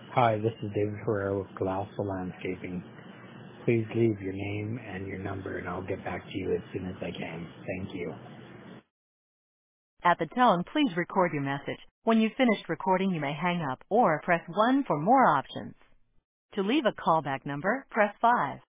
Hi, this is David Herrera with Colossal Landscaping. Please leave your name and your number and I'll get back to you as soon as I can. Thank you. At the tone, please record your message. When you've finished recording, you may hang up or press 1 for more options. To leave a callback number, press 5.